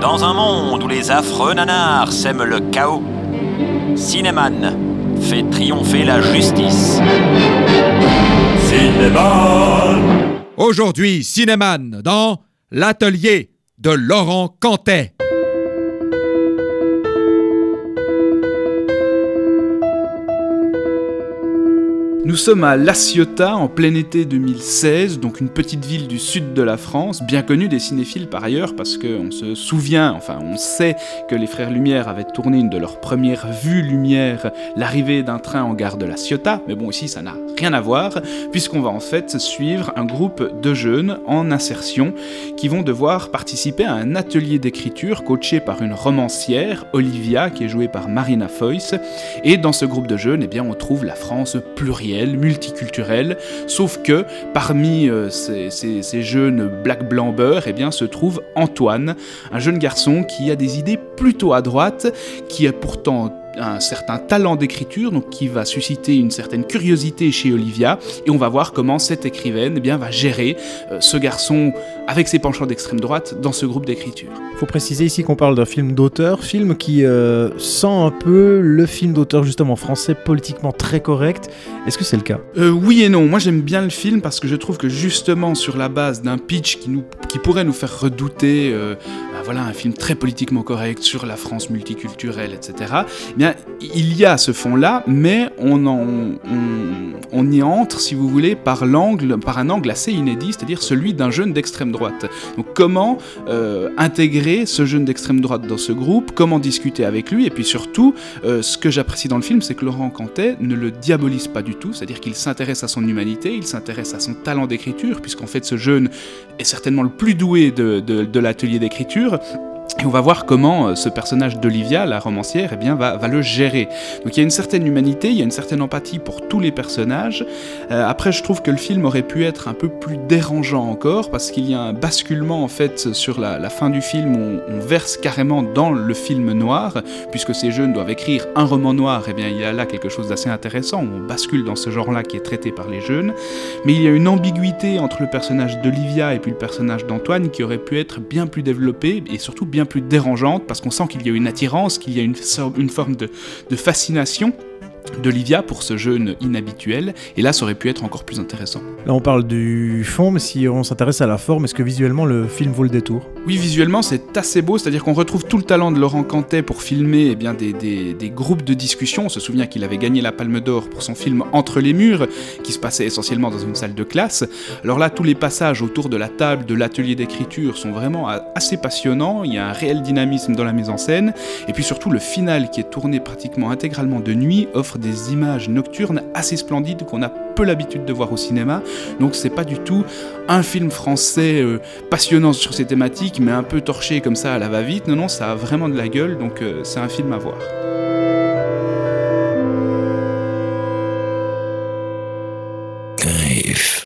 Dans un monde où les affreux nanars sèment le chaos, Cinéman fait triompher la justice. Cinéman. Aujourd'hui, Cinéman dans l'atelier de Laurent Cantet. Nous sommes à La Ciotat en plein été 2016, donc une petite ville du sud de la France, bien connue des cinéphiles par ailleurs, parce qu'on se souvient, enfin on sait que les frères Lumière avaient tourné une de leurs premières vues Lumière, l'arrivée d'un train en gare de La Ciotat, mais bon ici ça n'a rien à voir, puisqu'on va en fait suivre un groupe de jeunes en insertion qui vont devoir participer à un atelier d'écriture coaché par une romancière, Olivia, qui est jouée par Marina Foïs, et dans ce groupe de jeunes, eh bien, on trouve la France plurielle, multiculturelle, sauf que parmi ces jeunes black blanc beurre, eh bien, se trouve Antoine, un jeune garçon qui a des idées plutôt à droite, qui a pourtant un certain talent d'écriture, donc qui va susciter une certaine curiosité chez Olivia, et on va voir comment cette écrivaine va gérer ce garçon avec ses penchants d'extrême droite dans ce groupe d'écriture. Il faut préciser ici qu'on parle d'un film d'auteur, film qui sent un peu le film d'auteur justement français politiquement très correct. Est-ce que c'est le cas ? Oui et non, moi j'aime bien le film parce que je trouve que justement sur la base d'un pitch qui pourrait nous faire redouter un film très politiquement correct sur la France multiculturelle, etc. Eh bien, il y a ce fond-là, mais on y entre, si vous voulez, par un angle assez inédit, c'est-à-dire celui d'un jeune d'extrême droite. Donc comment intégrer ce jeune d'extrême droite dans ce groupe, comment discuter avec lui, et puis surtout, ce que j'apprécie dans le film, c'est que Laurent Cantet ne le diabolise pas du tout, c'est-à-dire qu'il s'intéresse à son humanité, il s'intéresse à son talent d'écriture, puisqu'en fait ce jeune est certainement le plus doué de l'atelier d'écriture. Et on va voir comment ce personnage d'Olivia, la romancière, va le gérer. Donc il y a une certaine humanité, il y a une certaine empathie pour tous les personnages. Après, je trouve que le film aurait pu être un peu plus dérangeant encore, parce qu'il y a un basculement en fait sur la fin du film où on verse carrément dans le film noir, puisque ces jeunes doivent écrire un roman noir. Eh bien, il y a là quelque chose d'assez intéressant où on bascule dans ce genre-là qui est traité par les jeunes. Mais il y a une ambiguïté entre le personnage d'Olivia et puis le personnage d'Antoine qui aurait pu être bien plus développée et surtout bien plus dérangeante, parce qu'on sent qu'il y a une attirance, qu'il y a une forme de fascination d'Olivia pour ce jeune inhabituel, et là ça aurait pu être encore plus intéressant. Là on parle du fond, mais si on s'intéresse à la forme, est-ce que visuellement le film vaut le détour ? Oui, visuellement c'est assez beau, c'est-à-dire qu'on retrouve tout le talent de Laurent Cantet pour filmer des groupes de discussion. On se souvient qu'il avait gagné la Palme d'Or pour son film Entre les murs, qui se passait essentiellement dans une salle de classe. Alors là, tous les passages autour de la table, de l'atelier d'écriture sont vraiment assez passionnants, il y a un réel dynamisme dans la mise en scène, et puis surtout le final qui est tourné pratiquement intégralement de nuit offre des images nocturnes assez splendides qu'on a peu l'habitude de voir au cinéma. Donc c'est pas du tout un film français passionnant sur ces thématiques, mais un peu torché comme ça à la va-vite. Non, ça a vraiment de la gueule, donc c'est un film à voir.